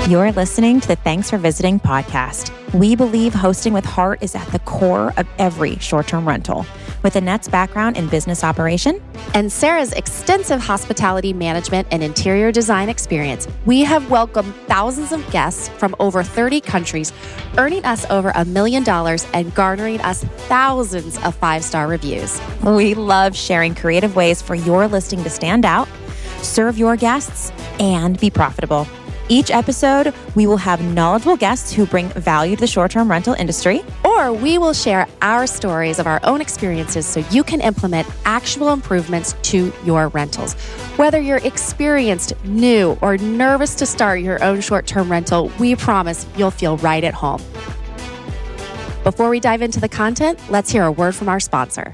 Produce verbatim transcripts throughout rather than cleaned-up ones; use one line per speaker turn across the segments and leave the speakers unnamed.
You're listening to the Thanks for Visiting podcast. We believe hosting with heart is at the core of every short-term rental. With Annette's background in business operation
and Sarah's extensive hospitality management and interior design experience, we have welcomed thousands of guests from over thirty countries, earning us over a million dollars and garnering us thousands of five-star reviews.
We love sharing creative ways for your listing to stand out, serve your guests, and be profitable. Each episode, we will have knowledgeable guests who bring value to the short-term rental industry.
Or we will share our stories of our own experiences so you can implement actual improvements to your rentals. Whether you're experienced, new, or nervous to start your own short-term rental, we promise you'll feel right at home. Before we dive into the content, let's hear a word from our sponsor.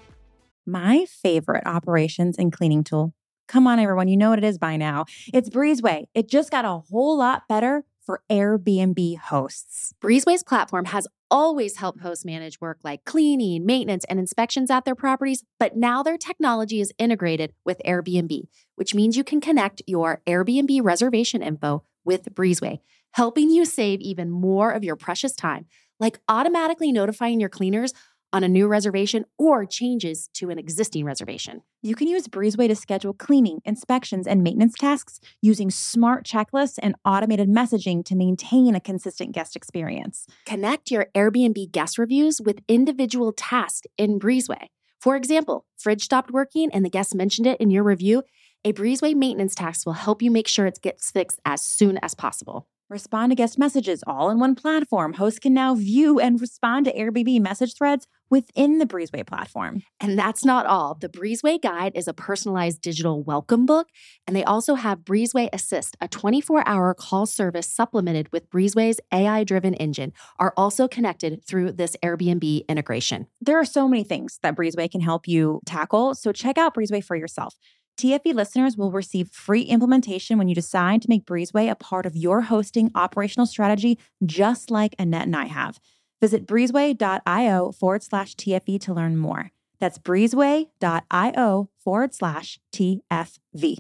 My favorite operations and cleaning tool. Come on, everyone. You know what it is by now. It's Breezeway. It just got a whole lot better for Airbnb hosts.
Breezeway's platform has always helped hosts manage work like cleaning, maintenance, and inspections at their properties, but now their technology is integrated with Airbnb, which means you can connect your Airbnb reservation info with Breezeway, helping you save even more of your precious time, like automatically notifying your cleaners on a new reservation or changes to an existing reservation.
You can use Breezeway to schedule cleaning, inspections, and maintenance tasks using smart checklists and automated messaging to maintain a consistent guest experience.
Connect your Airbnb guest reviews with individual tasks in Breezeway. For example, fridge stopped working and the guest mentioned it in your review. A Breezeway maintenance task will help you make sure it gets fixed as soon as possible.
Respond to guest messages all in one platform. Hosts can now view and respond to Airbnb message threads within the Breezeway platform.
And that's not all. The Breezeway Guide is a personalized digital welcome book, and they also have Breezeway Assist, a twenty-four hour call service supplemented with Breezeway's A I-driven engine, are also connected through this Airbnb integration.
There are so many things that Breezeway can help you tackle, so check out Breezeway for yourself. T F V listeners will receive free implementation when you decide to make Breezeway a part of your hosting operational strategy, just like Annette and I have. Visit breezeway.io forward slash TFV to learn more. That's breezeway.io forward slash TFV.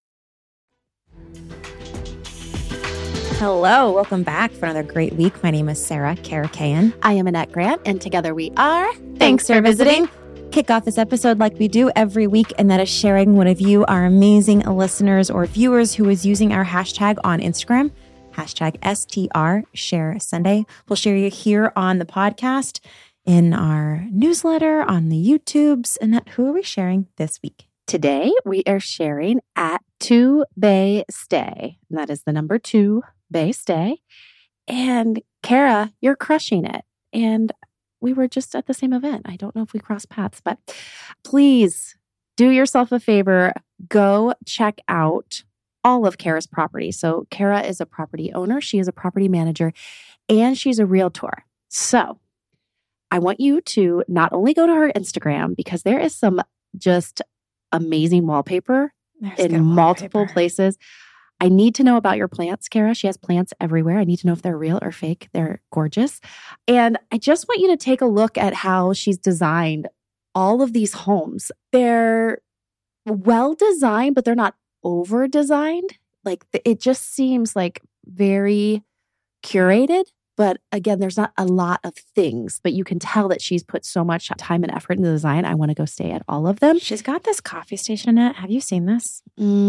Hello, welcome back for another great week. My name is Sarah Karakayan.
I am Annette Grant, and together we are
Thanks, Thanks for visiting. Kick off this episode like we do every week, and that is sharing one of you, our amazing listeners or viewers, who is using our hashtag on Instagram, hashtag S T R Share Sunday. We'll share you here on the podcast, in our newsletter, on the YouTubes. And who are we sharing this week?
Today, we are sharing at Two Bay Stay. And that is the number two Bay Stay. And Kara, you're crushing it. And we were just at the same event. I don't know if we crossed paths, but please do yourself a favor. Go check out all of Kara's property. So Kara is a property owner. She is a property manager, and she's a realtor. So I want you to not only go to her Instagram, because there is some just amazing wallpaper
There's
in multiple wallpaper. places. I need to know about your plants, Kara. She has plants everywhere. I need to know if they're real or fake. They're gorgeous. And I just want you to take a look at how she's designed all of these homes. They're well designed, but they're not over designed. Like it just seems like very curated. But again, there's not a lot of things, but you can tell that she's put so much time and effort into the design. I want to go stay at all of them.
She's got this coffee station in it. Have you seen this?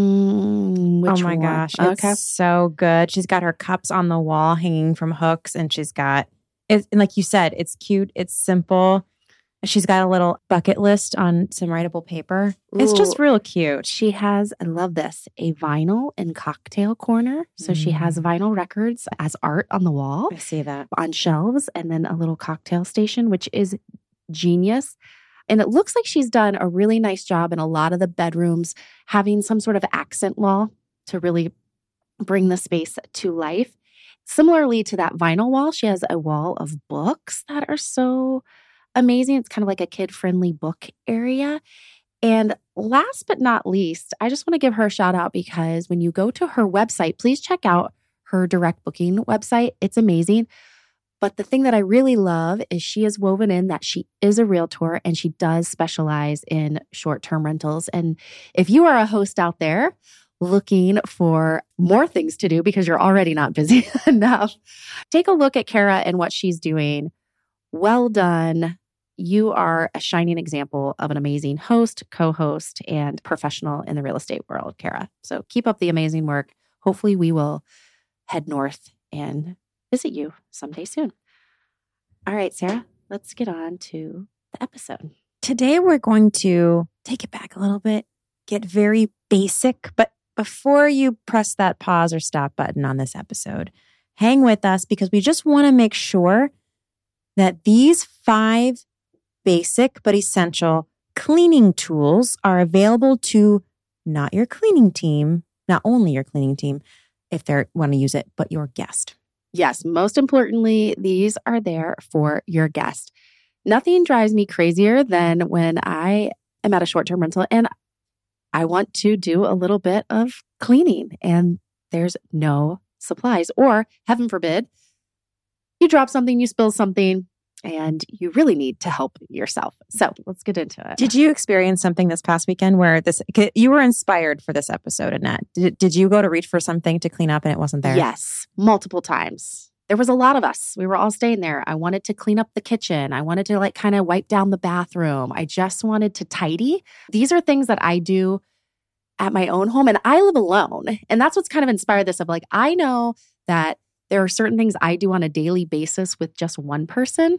Mm, which
oh my
one?
gosh. It's okay. so good. She's got her cups on the wall hanging from hooks, and she's got, it's, and like you said, it's cute. It's simple. She's got a little bucket list on some writable paper. Ooh. It's just real cute.
She has, I love this, a vinyl and cocktail corner. So mm. she has vinyl records as art on the wall.
I see that.
On shelves, and then a little cocktail station, which is genius. And it looks like she's done a really nice job in a lot of the bedrooms, having some sort of accent wall to really bring the space to life. Similarly to that vinyl wall, she has a wall of books that are so amazing. It's kind of like a kid-friendly book area. And last but not least, I just want to give her a shout out, because when you go to her website, please check out her direct booking website. It's amazing. But the thing that I really love is she has woven in that she is a realtor and she does specialize in short-term rentals. And if you are a host out there looking for more things to do because you're already not busy enough, take a look at Kara and what she's doing. Well done. You are a shining example of an amazing host, co-host, and professional in the real estate world, Kara. So keep up the amazing work. Hopefully we will head north and visit you someday soon. All right, Sarah, let's get on to the episode.
Today we're going to take it back a little bit, get very basic, but before you press that pause or stop button on this episode, hang with us because we just want to make sure that these five basic but essential cleaning tools are available to not your cleaning team, not only your cleaning team, if they want to use it, but your guest.
Yes, most importantly, these are there for your guest. Nothing drives me crazier than when I am at a short-term rental and I want to do a little bit of cleaning and there's no supplies. Or, heaven forbid, you drop something, you spill something, and you really need to help yourself. So let's get into it.
Did you experience something this past weekend where this you were inspired for this episode, Annette? Did, did you go to reach for something to clean up and it wasn't there?
Yes, multiple times. There was a lot of us. We were all staying there. I wanted to clean up the kitchen. I wanted to like kind of wipe down the bathroom. I just wanted to tidy. These are things that I do at my own home and I live alone. And that's what's kind of inspired this of like, I know that there are certain things I do on a daily basis with just one person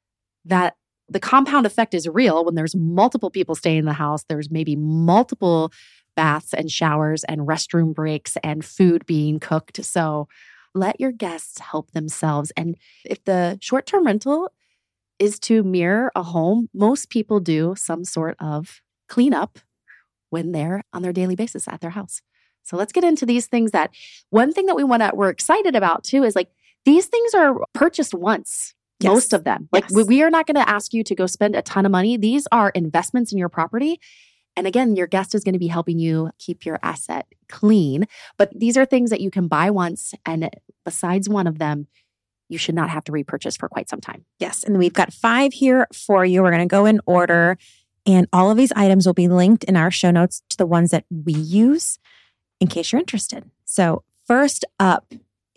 that the compound effect is real when there's multiple people staying in the house. There's maybe multiple baths and showers and restroom breaks and food being cooked. So let your guests help themselves. And if the short-term rental is to mirror a home, most people do some sort of cleanup when they're on their daily basis at their house. So let's get into these things that one thing that we want to, we're excited about too, is like these things are purchased once. Yes. Most of them. Like yes. we, we are not going to ask you to go spend a ton of money. These are investments in your property. And again, your guest is going to be helping you keep your asset clean. But these are things that you can buy once. And besides one of them, you should not have to repurchase for quite some time.
Yes. And we've got five here for you. We're going to go in order. And all of these items will be linked in our show notes to the ones that we use in case you're interested. So first up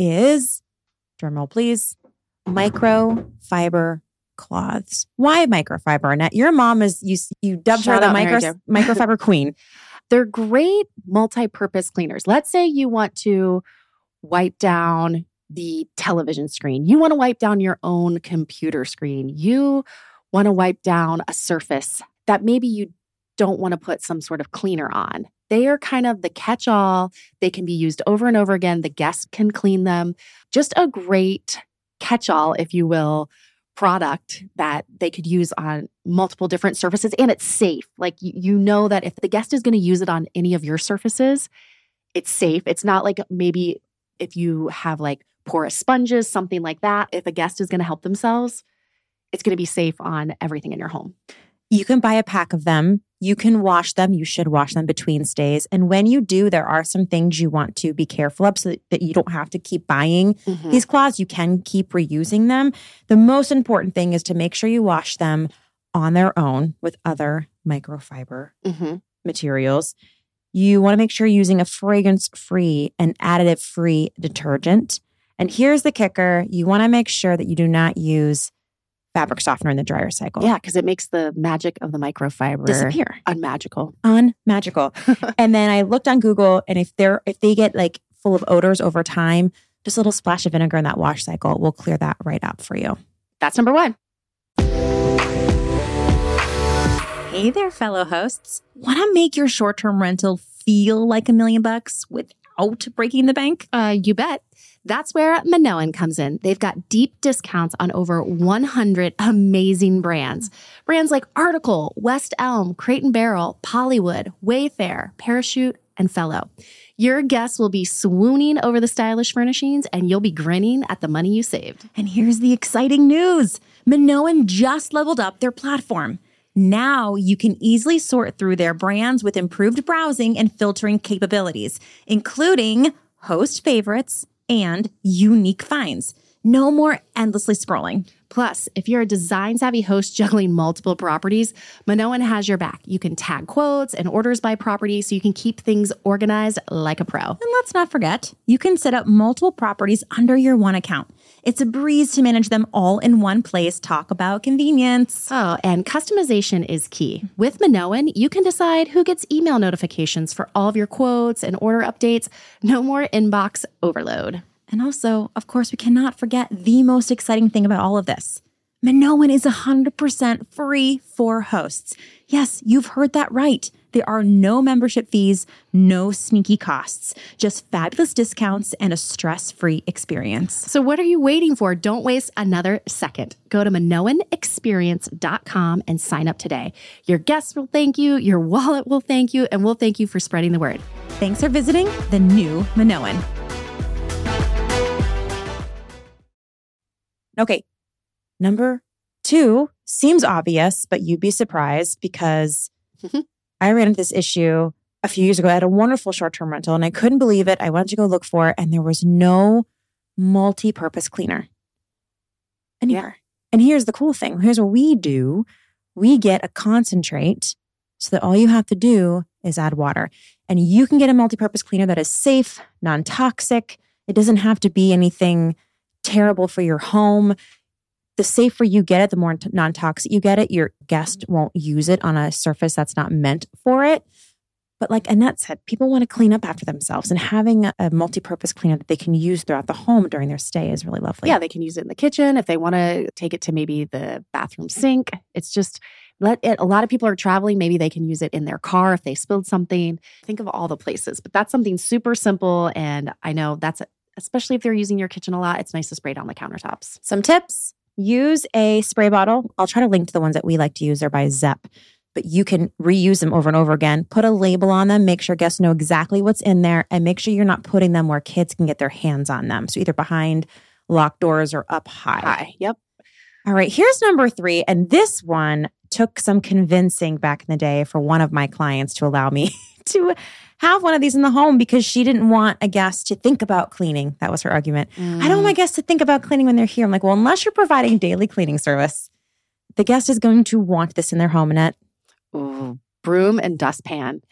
is, drumroll please, microfiber cloths. Why microfiber, Annette? Your mom is, you, you dubbed
Shout
her the micro, microfiber queen.
They're great multi-purpose cleaners. Let's say you want to wipe down the television screen. You want to wipe down your own computer screen. You want to wipe down a surface that maybe you don't want to put some sort of cleaner on. They are kind of the catch-all. They can be used over and over again. The guests can clean them. Just a great catch-all, if you will, product that they could use on multiple different surfaces. And it's safe. Like you, you know that if the guest is going to use it on any of your surfaces, it's safe. It's not like maybe if you have like porous sponges, something like that. If a guest is going to help themselves, it's going to be safe on everything in your home.
You can buy a pack of them. You can wash them. You should wash them between stays. And when you do, there are some things you want to be careful of so that you don't have to keep buying mm-hmm. these cloths. You can keep reusing them. The most important thing is to make sure you wash them on their own with other microfiber mm-hmm. materials. You want to make sure you're using a fragrance-free and additive-free detergent. And here's the kicker. You want to make sure that you do not use fabric softener in the dryer cycle.
Yeah, because it makes the magic of the microfiber
disappear.
Unmagical.
Unmagical. And then I looked on Google, and if they're if they get like full of odors over time, just a little splash of vinegar in that wash cycle will clear that right up for you.
That's number one.
Hey there, fellow hosts. Want to make your short-term rental feel like a million bucks without breaking the bank?
Uh, you bet. That's where Minoan comes in. They've got deep discounts on over one hundred amazing brands. Brands like Article, West Elm, Crate and Barrel, Pollywood, Wayfair, Parachute, and Fellow. Your guests will be swooning over the stylish furnishings, and you'll be grinning at the money you saved.
And here's the exciting news. Minoan just leveled up their platform. Now you can easily sort through their brands with improved browsing and filtering capabilities, including host favorites and unique finds. No more endlessly scrolling.
Plus, if you're a design-savvy host juggling multiple properties, Minoan has your back. You can tag quotes and orders by property so you can keep things organized like a pro.
And let's not forget, you can set up multiple properties under your one account. It's a breeze to manage them all in one place. Talk about convenience.
Oh, and customization is key. With Minoan, you can decide who gets email notifications for all of your quotes and order updates. No more inbox overload.
And also, of course, we cannot forget the most exciting thing about all of this. Minoan is one hundred percent free for hosts. Yes, you've heard that right. There are no membership fees, no sneaky costs, just fabulous discounts and a stress-free experience.
So what are you waiting for? Don't waste another second. Go to minoan experience dot com and sign up today. Your guests will thank you, your wallet will thank you, and we'll thank you for spreading the word.
Thanks for visiting the new Minoan. Okay, number two seems obvious, but you'd be surprised because I ran into this issue a few years ago. I had a wonderful short-term rental and I couldn't believe it. I went to go look for it and there was no multi-purpose cleaner anywhere. Yeah. And here's the cool thing. Here's what we do. We get a concentrate so that all you have to do is add water. And you can get a multi-purpose cleaner that is safe, non-toxic. It doesn't have to be anything terrible for your home. The safer you get it, the more non-toxic you get it, your guest won't use it on a surface that's not meant for it. But like Annette said, people want to clean up after themselves, and having a, a multi-purpose cleaner that they can use throughout the home during their stay is really lovely.
Yeah, they can use it in the kitchen if they want to take it to maybe the bathroom sink. It's just let it. A lot of people are traveling. Maybe they can use it in their car if they spilled something. Think of all the places, but that's something super simple. And I know that's, a, especially if they're using your kitchen a lot, it's nice to spray down the countertops.
Some tips. Use a spray bottle. I'll try to link to the ones that we like to use. They're by Zepp. But you can reuse them over and over again. Put a label on them. Make sure guests know exactly what's in there. And make sure you're not putting them where kids can get their hands on them. So either behind locked doors or up high.
High, yep.
All right, here's number three. And this one took some convincing back in the day for one of my clients to allow me to have one of these in the home because she didn't want a guest to think about cleaning. That was her argument. Mm. I don't want my guests to think about cleaning when they're here. I'm like, well, unless you're providing daily cleaning service, the guest is going to want this in their home, Annette.
Ooh, broom and dustpan.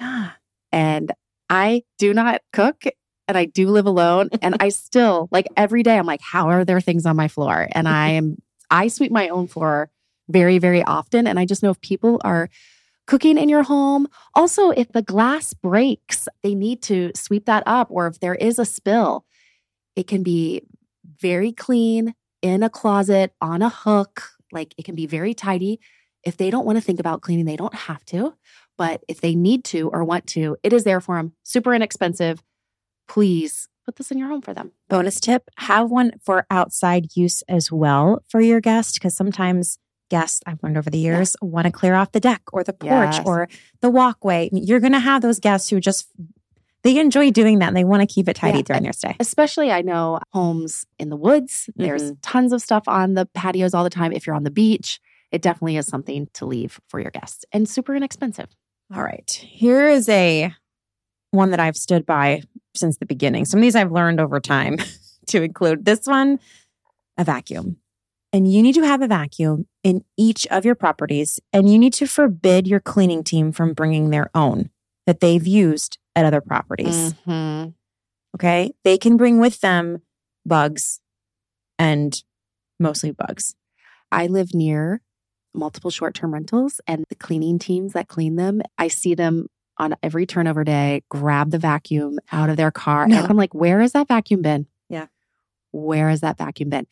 And I do not cook and I do live alone. And I still, like every day, I'm like, how are there things on my floor? And I am, I sweep my own floor very, very often. And I just know if people are cooking in your home, also if the glass breaks, they need to sweep that up. Or if there is a spill, it can be very clean in a closet, on a hook. Like it can be very tidy. If they don't want to think about cleaning, they don't have to. But if they need to or want to, it is there for them. Super inexpensive. Please put this in your home for them.
Bonus tip, have one for outside use as well for your guest. Because sometimes guests, I've learned over the years, yeah. want to clear off the deck or the porch yes. or the walkway. You're going to have those guests who just, they enjoy doing that and they want to keep it tidy yeah. during their stay.
Especially, I know homes in the woods. Mm-hmm. There's tons of stuff on the patios all the time. If you're on the beach, it definitely is something to leave for your guests and super inexpensive.
All right. Here is a one that I've stood by since the beginning. Some of these I've learned over time to include. This one, a vacuum. And you need to have a vacuum in each of your properties, and you need to forbid your cleaning team from bringing their own that they've used at other properties.
Mm-hmm.
Okay? They can bring with them bugs and mostly bugs.
I live near multiple short-term rentals, and the cleaning teams that clean them, I see them on every turnover day, grab the vacuum out of their car. No. And I'm like, where has that vacuum been?
Yeah.
Where has that vacuum been?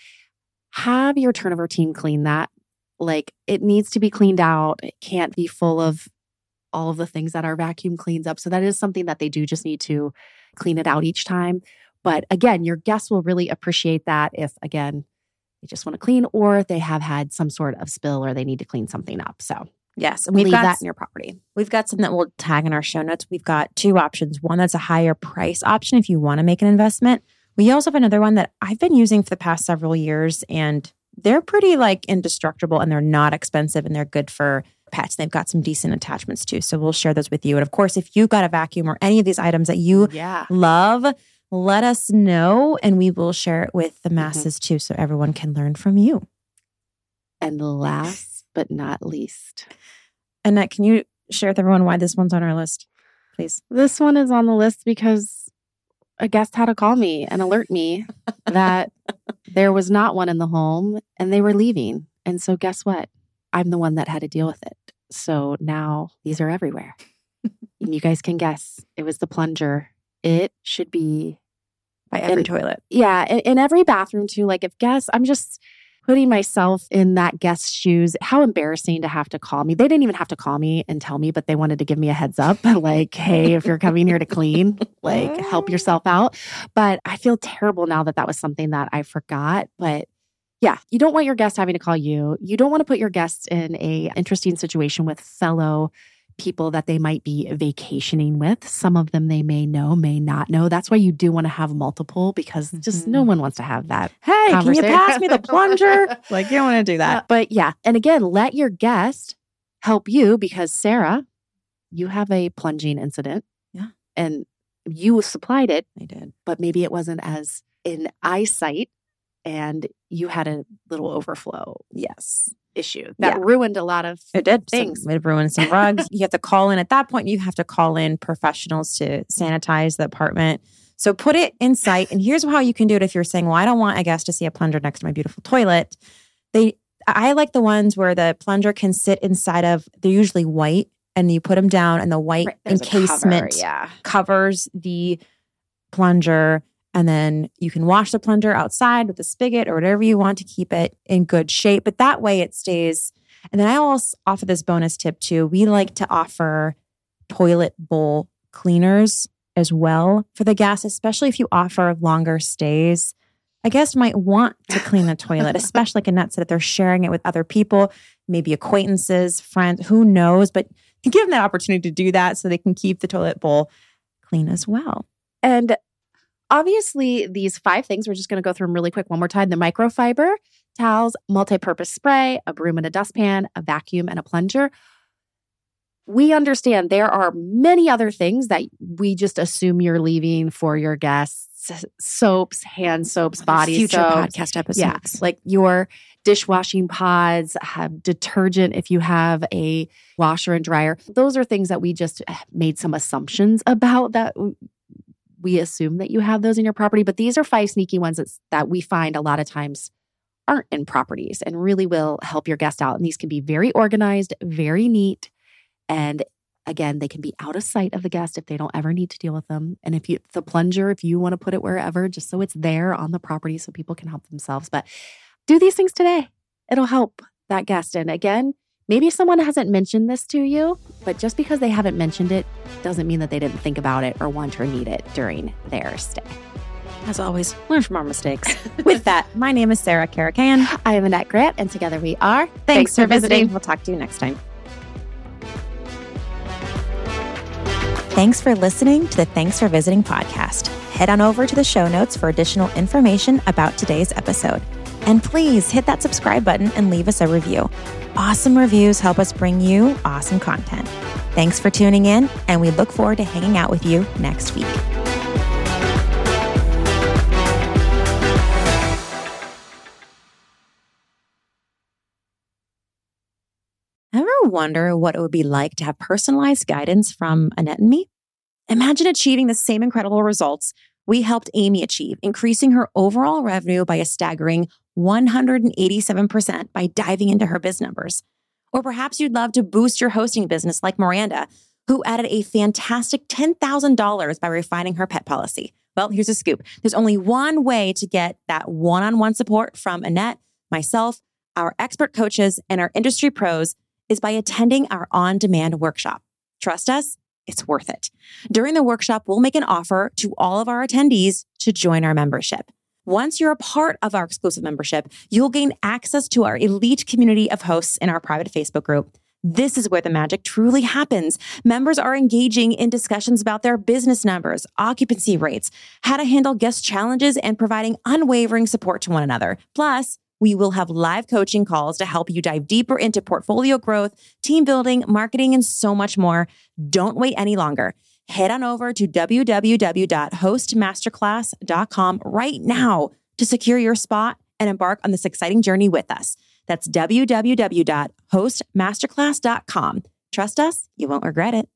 Have your turnover team clean that. Like it needs to be cleaned out. It can't be full of all of the things that our vacuum cleans up. So that is something that they do just need to clean it out each time. But again, your guests will really appreciate that if, again, they just want to clean or they have had some sort of spill or they need to clean something up. So
yes,
and we've leave got that in your property.
We've got some that we'll tag in our show notes. We've got two options. One that's a higher price option if you want to make an investment. We also have another one that I've been using for the past several years, and they're pretty like indestructible and they're not expensive and they're good for pets. They've got some decent attachments too. So we'll share those with you. And of course, if you've got a vacuum or any of these items that you
yeah.
love, let us know and we will share it with the masses mm-hmm. too so everyone can learn from you.
And last but not least.
Annette, can you share with everyone why this one's on our list, please?
This one is on the list because a guest had to call me and alert me that there was not one in the home and they were leaving. And so guess what? I'm the one that had to deal with it. So now these are everywhere. And you guys can guess. It was the plunger. It should be
by every
in,
toilet.
Yeah. In, in every bathroom too. Like if guests, I'm just putting myself in that guest's shoes. How embarrassing to have to call me. They didn't even have to call me and tell me, but they wanted to give me a heads up. Like, hey, if you're coming here to clean, like help yourself out. But I feel terrible now that that was something that I forgot. But yeah, you don't want your guest having to call you. You don't want to put your guests in a interesting situation with fellow people that they might be vacationing with. Some of them they may know, may not know. That's why you do want to have multiple, because just mm-hmm. no one wants to have that.
Hey, can you pass me the plunger? Like, you don't want to do that.
Uh, but yeah. And again, let your guest help you, because Sarah, you have a plunging incident.
Yeah.
And you supplied it.
I did.
But maybe it wasn't as in eyesight and you had a little overflow.
Yes.
issue that
yeah.
ruined a lot of
it did
things.
Some, it ruined some rugs. You have to call in at that point. You have to call in professionals to sanitize the apartment. So put it in sight. And here's how you can do it if you're saying, well, I don't want a guest to see a plunger next to my beautiful toilet. They, I like the ones where the plunger can sit inside of, they're usually white, and you put them down and the white right, encasement
cover, yeah.
covers the plunger. And then you can wash the plunger outside with a spigot or whatever you want to keep it in good shape. But that way it stays. And then I also offer this bonus tip too. We like to offer toilet bowl cleaners as well for the guests, especially if you offer longer stays. A guest might want to clean the toilet, especially like Annette said, if they're sharing it with other people, maybe acquaintances, friends, who knows. But you give them that opportunity to do that so they can keep the toilet bowl clean as well.
And obviously, these five things, we're just going to go through them really quick one more time. The microfiber towels, multi-purpose spray, a broom and a dustpan, a vacuum, and a plunger. We understand there are many other things that we just assume you're leaving for your guests. Soaps, hand soaps, body
Future
soaps.
podcast episodes.
Yeah, like your dishwashing pods, have detergent if you have a washer and dryer. Those are things that we just made some assumptions about that we assume that you have those in your property, but these are five sneaky ones that's, that we find a lot of times aren't in properties and really will help your guest out. And these can be very organized, very neat. And again, they can be out of sight of the guest if they don't ever need to deal with them. And if you, the plunger, if you want to put it wherever, just so it's there on the property so people can help themselves. But do these things today. It'll help that guest. And again, maybe someone hasn't mentioned this to you, but just because they haven't mentioned it doesn't mean that they didn't think about it or want or need it during their stay.
As always, learn from our mistakes. With that, my name is Sarah Caracan.
I am Annette Grant, and together we are
Thanks, Thanks for, for visiting. visiting. We'll talk to you next time. Thanks for listening to the Thanks for Visiting podcast. Head on over to the show notes for additional information about today's episode. And please hit that subscribe button and leave us a review. Awesome reviews help us bring you awesome content. Thanks for tuning in, and we look forward to hanging out with you next week. Ever wonder what it would be like to have personalized guidance from Annette and me? Imagine achieving the same incredible results we helped Amy achieve, increasing her overall revenue by a staggering one hundred eighty-seven percent by diving into her biz numbers. Or perhaps you'd love to boost your hosting business like Miranda, who added a fantastic ten thousand dollars by refining her pet policy. Well, here's a scoop. There's only one way to get that one-on-one support from Annette, myself, our expert coaches, and our industry pros is by attending our on-demand workshop. Trust us, it's worth it. During the workshop, we'll make an offer to all of our attendees to join our membership. Once you're a part of our exclusive membership, you'll gain access to our elite community of hosts in our private Facebook group. This is where the magic truly happens. Members are engaging in discussions about their business numbers, occupancy rates, how to handle guest challenges, and providing unwavering support to one another. Plus, we will have live coaching calls to help you dive deeper into portfolio growth, team building, marketing, and so much more. Don't wait any longer. Head on over to w w w dot host masterclass dot com right now to secure your spot and embark on this exciting journey with us. That's w w w dot host masterclass dot com. Trust us, you won't regret it.